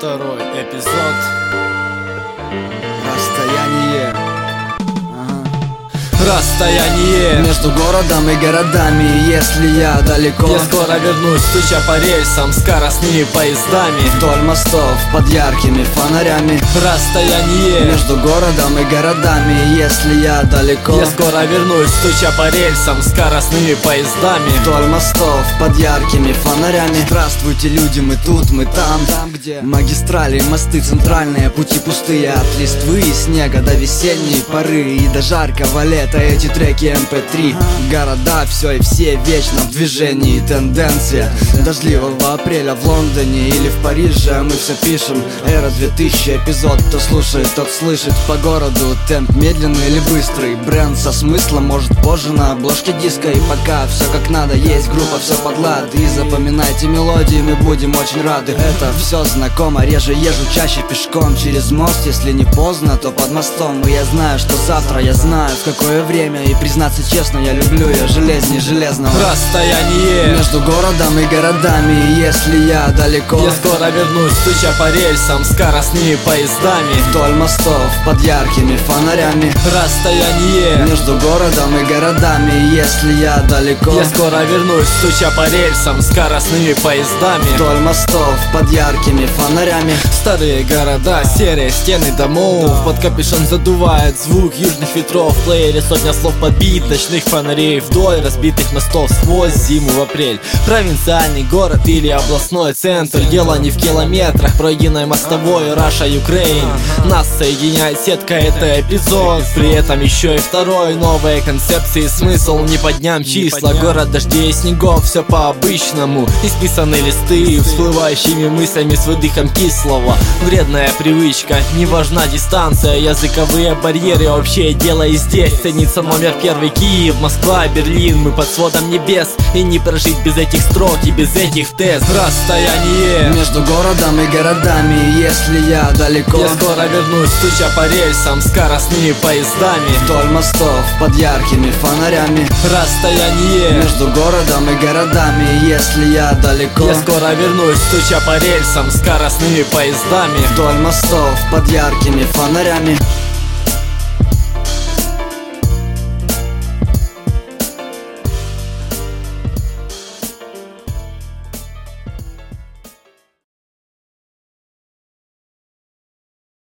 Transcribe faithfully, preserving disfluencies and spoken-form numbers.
Второй эпизод. Расстояние. Расстояние Между городом и городами, если я далеко, я скоро вернусь, стуча по рельсам скоростными поездами, вдоль мостов под яркими фонарями. Расстояние Между городом и городами, если я далеко, я скоро вернусь, стуча по рельсам скоростными поездами, вдоль мостов под яркими фонарями. Здравствуйте, люди, мы тут, мы там, там где магистрали, мосты центральные, пути пустые, от листвы и снега до весенней поры и до жаркого лета. Эти треки эм пэ три. Города, все и все вечно в движении. Тенденция дождливого апреля в Лондоне или в Париже. Мы все пишем эра две тысячи. Эпизод кто слушает, тот слышит. По городу темп медленный или быстрый. Бренд со смыслом, может позже на обложке диска. И пока все как надо, есть группа, все под лад. И запоминайте мелодии, мы будем очень рады. Это все знакомо, реже езжу, чаще пешком через мост. Если не поздно, то под мостом. И я знаю, что завтра, я знаю в какое время. И признаться честно, я люблю ее железней железного. Расстояние между городом и городами, если я далеко, я скоро вернусь, стуча по рельсам скоростными поездами, вдоль мостов под яркими фонарями. Расстояние между городом и городами, если я далеко, я скоро вернусь, стуча по рельсам скоростными поездами, вдоль мостов под яркими фонарями. Старые города, серые стены домов, под капюшон задувает звук южных ветров. В плеере сотня слов подбит, ночных фонарей вдоль разбитых мостов сквозь зиму в апрель. Провинциальный город или областной центр, дело не в километрах пройденной мостовой. Раша, Украин, нас соединяет сетка, это эпизод. При этом еще и второй, новые концепции, смысл не по дням числа. Город дождей и снегов, все по-обычному. Исписанные листы, всплывающими мыслями с выдыхом кислого. Вредная привычка, не важна дистанция, языковые барьеры, общее дело и здесь. Ценится номер первый, Киев, Москва, Берлин. Мы под сводом небес, и не прожить без этих строк и без этих тест. Расстояние между городом и городами, если я далеко, я скоро вернусь, стуча по рельсам скоростными поездами, вдоль мостов под яркими фонарями. Расстояние между городом и городами, если я далеко, я скоро вернусь, стуча по рельсам скоростными поездами, вдоль мостов под яркими фонарями.